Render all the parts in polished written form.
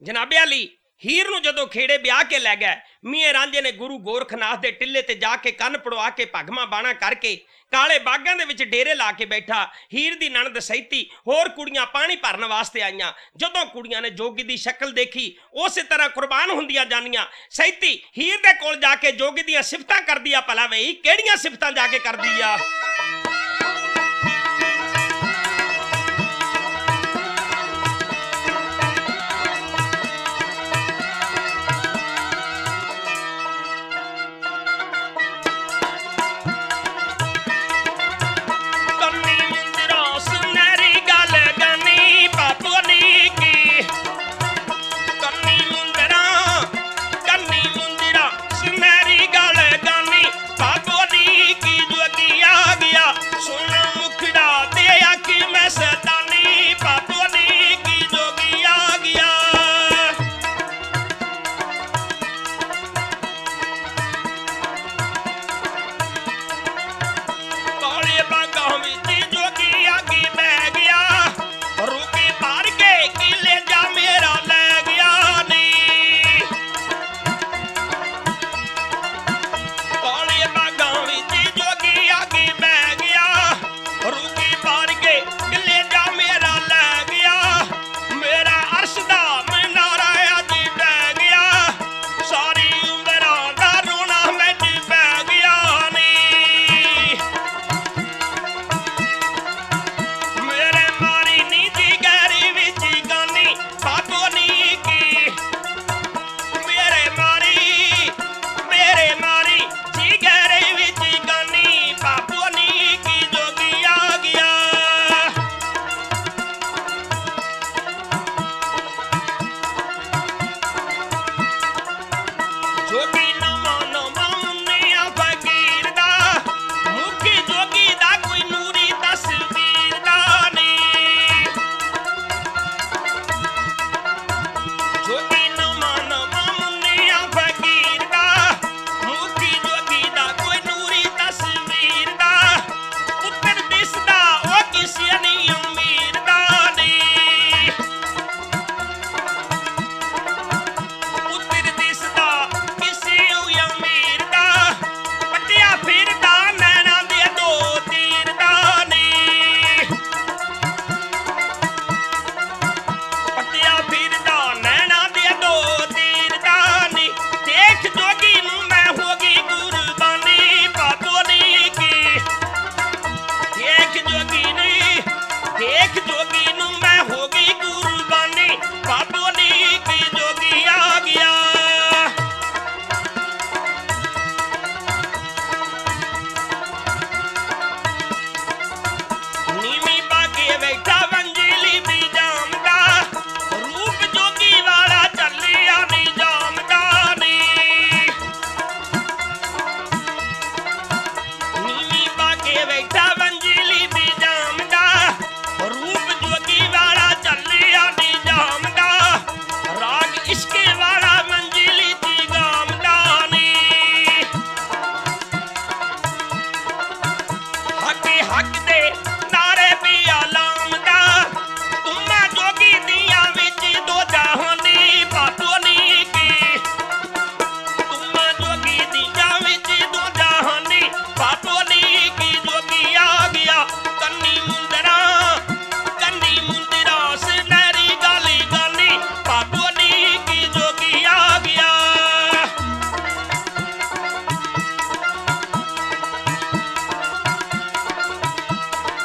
जनाबे अली हीर नूं जदों खेड़े ब्याह के लै गए, मियां रांझे ने गुरु गोरखनाथ दे टिल्ले ते जाके कंन पड़वा के भगमा बाणा करके काले बागां दे विच डेरे ला के बैठा। हीर दी नणद सैती होर कुड़ियां पानी भरन वास्ते आईयां। जदों कुड़ियां ने जोगी दी शक्ल देखी उस तरह कुर्बान हुंदियां जानियां। सैती हीर दे कोल जाके जोगी दियां सिफतां करदी आ, भला वही किहड़ियां सिफतां जाके करदी आ।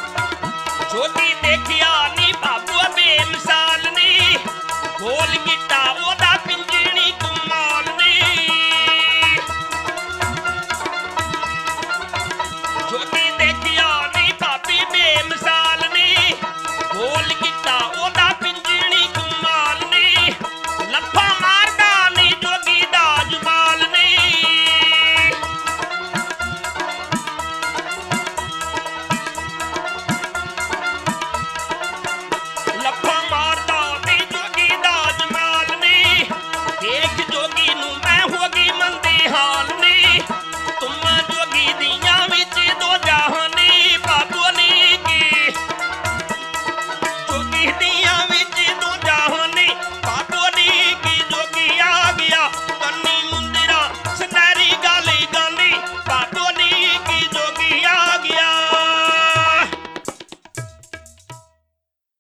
जोगी देखिया नी बाबू बेमिसाल नी, ढोल गिट्टा